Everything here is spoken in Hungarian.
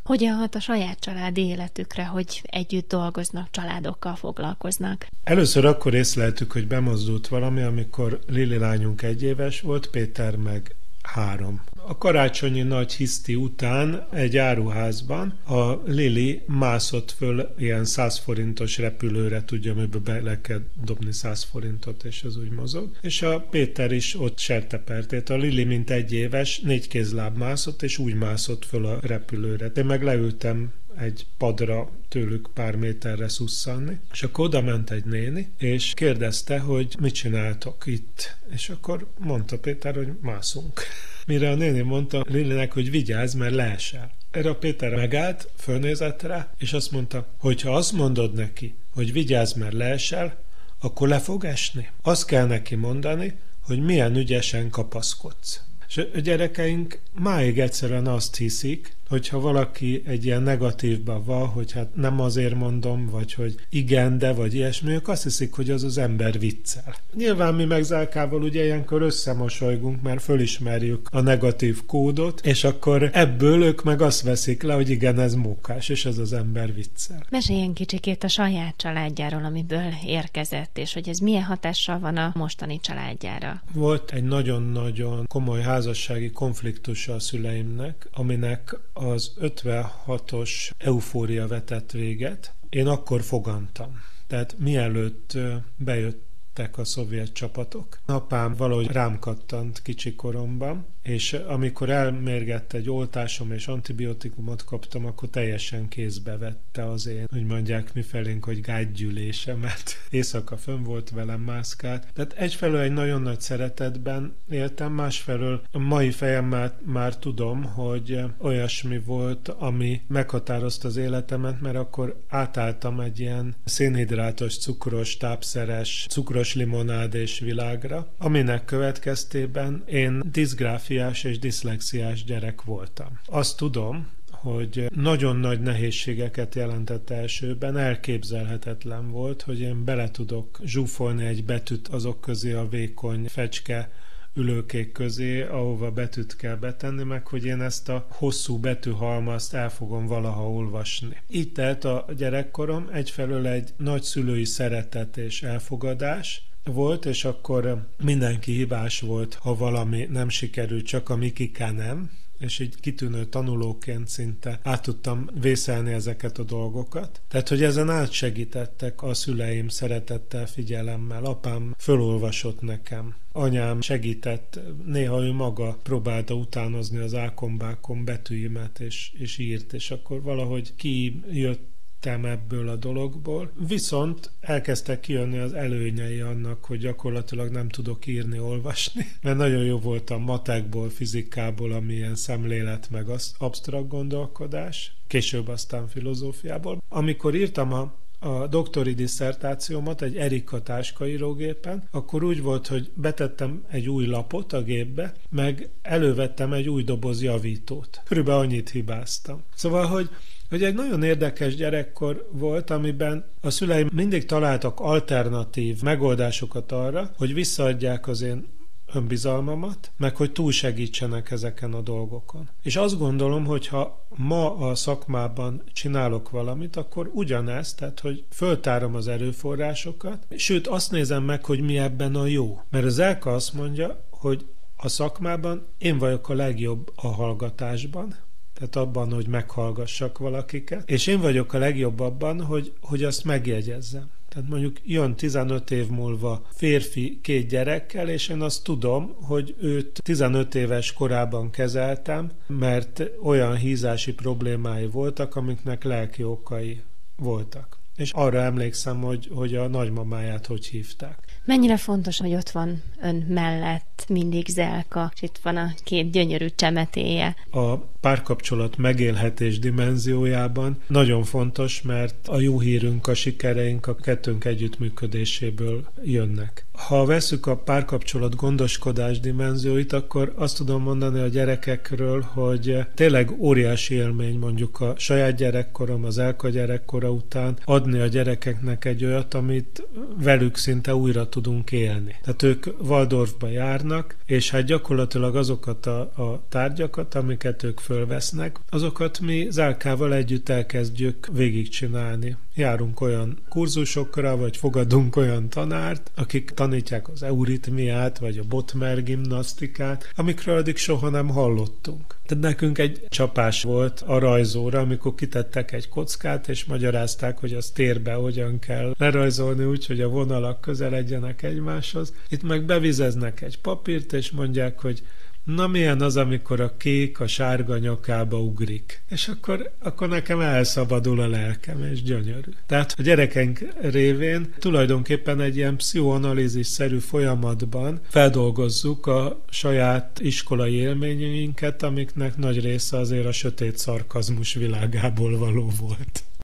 Hogyan hat a saját családi életükre, hogy együtt dolgoznak, családokkal foglalkoznak? Először akkor észleltük, hogy bemozdult valami, amikor Lili lányunk 1 éves volt, Péter meg 3. A karácsonyi nagy hiszti után egy áruházban a Lili mászott föl ilyen 100 forintos repülőre, tudja, amiben bele kell dobni 100 forintot, és az úgy mozog. És a Péter is ott sertepert. A Lili, mint 1 éves, 4 kézláb mászott, és úgy mászott föl a repülőre. Én meg leültem egy padra tőlük pár méterre szusszanni, és akkor oda ment egy néni, és kérdezte, hogy mit csináltok itt. És akkor mondta Péter, hogy mászunk. Mire a néni mondta Lilinek, hogy vigyázz, mert leesel. Erre a Péter megállt, fölnézett rá, és azt mondta, hogy ha azt mondod neki, hogy vigyázz, mert leesel, akkor le fog esni. Azt kell neki mondani, hogy milyen ügyesen kapaszkodsz. És a gyerekeink máig egyszerűen azt hiszik, hogyha valaki egy ilyen negatívban van, hogy hát nem azért mondom, vagy hogy igen, de, vagy ilyesmi, ők azt hiszik, hogy az ember viccel. Nyilván mi meg Zálkával ugye ilyenkor összemosolygunk, mert fölismerjük a negatív kódot, és akkor ebből ők meg azt veszik le, hogy igen, ez mókás, és ez az ember viccel. Meséljen kicsikét a saját családjáról, amiből érkezett, és hogy ez milyen hatással van a mostani családjára. Volt egy nagyon-nagyon komoly házassági konfliktusa a szüleimnek, aminek az 56-os eufória vetett véget. Én akkor fogantam. Tehát mielőtt bejöttek a szovjet csapatok, apám valahogy rám kattant kicsi koromban, és amikor elmérgett egy oltásom és antibiotikumot kaptam, akkor teljesen kézbe vette az én, úgy mondják mifelénk, hogy gágygyűlésemet. Éjszaka fönn volt velem, mászkált. Tehát egyfelől egy nagyon nagy szeretetben éltem, másfelől a mai fejemmel már tudom, hogy olyasmi volt, ami meghatározta az életemet, mert akkor átálltam egy ilyen szénhidrátos, cukros, tápszeres, cukros limonádés világra, aminek következtében én diszgráfiás és diszlexiás gyerek voltam. Azt tudom, hogy nagyon nagy nehézségeket jelentett elsőben, elképzelhetetlen volt, hogy én bele tudok zsúfolni egy betűt azok közé, a vékony fecske ülőkék közé, ahova betűt kell betenni, meg hogy én ezt a hosszú betűhalmazt el fogom valaha olvasni. Így telt a gyerekkorom, egyfelől egy nagyszülői szeretet és elfogadás volt, és akkor mindenki hibás volt, ha valami nem sikerült, csak a Mikika nem, és így kitűnő tanulóként szinte át tudtam vészelni ezeket a dolgokat. Tehát, hogy ezen átsegítettek a szüleim szeretettel, figyelemmel. Apám fölolvasott nekem. Anyám segített, néha ő maga próbálta utánozni az ákombákon betűimet, és írt, és akkor valahogy kijött ebből a dologból. Viszont elkezdtek kijönni az előnyei annak, hogy gyakorlatilag nem tudok írni, olvasni, mert nagyon jó voltam matekból, fizikából, amilyen szemlélet, meg az absztrakt gondolkodás, később aztán filozófiából. Amikor írtam a doktori disszertációmat egy Erika táskaírógépen, akkor úgy volt, hogy betettem egy új lapot a gépbe, meg elővettem egy új doboz javítót. Körülbelül annyit hibáztam. Szóval, hogy egy nagyon érdekes gyerekkor volt, amiben a szüleim mindig találtak alternatív megoldásokat arra, hogy visszaadják az én önbizalmamat, meg hogy túlsegítsenek ezeken a dolgokon. És azt gondolom, hogy ha ma a szakmában csinálok valamit, akkor ugyanezt, tehát hogy föltárom az erőforrásokat, sőt azt nézem meg, hogy mi ebben a jó. Mert az Elka azt mondja, hogy a szakmában én vagyok a legjobb a hallgatásban, tehát abban, hogy meghallgassak valakiket, és én vagyok a legjobb abban, hogy azt megjegyezzem. Tehát mondjuk jön 15 év múlva férfi 2 gyerekkel, és én azt tudom, hogy őt 15 éves korában kezeltem, mert olyan hízási problémái voltak, amiknek lelki okai voltak. És arra emlékszem, hogy a nagymamáját hogy hívták. Mennyire fontos, hogy ott van ön mellett mindig Zelka, és itt van a 2 gyönyörű csemetéje. A párkapcsolat megélhetés dimenziójában nagyon fontos, mert a jó hírünk, a sikereink a kettőnk együttműködéséből jönnek. Ha vesszük a párkapcsolat gondoskodás dimenzióit, akkor azt tudom mondani a gyerekekről, hogy tényleg óriási élmény mondjuk a saját gyerekkorom, az Elka gyerekkora után adni a gyerekeknek egy olyat, amit velük szinte újra tudunk élni. Tehát ők Waldorfba járnak, és hát gyakorlatilag azokat a tárgyakat, amiket ők fölvesznek, azokat mi Zálkával együtt elkezdjük végigcsinálni. Járunk olyan kurzusokra, vagy fogadunk olyan tanárt, akik tanítják az euritmiát, vagy a botmer gimnasztikát, amikről addig soha nem hallottunk. Tehát nekünk egy csapás volt a rajzóra, amikor kitettek egy kockát, és magyarázták, hogy az térbe hogyan kell lerajzolni úgy, hogy a vonalak közeledjenek egymáshoz. Itt meg bevizeznek egy papírt, és mondják, hogy na milyen az, amikor a kék a sárga nyakába ugrik. És akkor nekem elszabadul a lelkem, és gyönyörű. Tehát a gyerekeink révén tulajdonképpen egy ilyen pszichoanalízis-szerű folyamatban feldolgozzuk a saját iskolai élményeinket, amiknek nagy része azért a sötét szarkazmus világából való volt.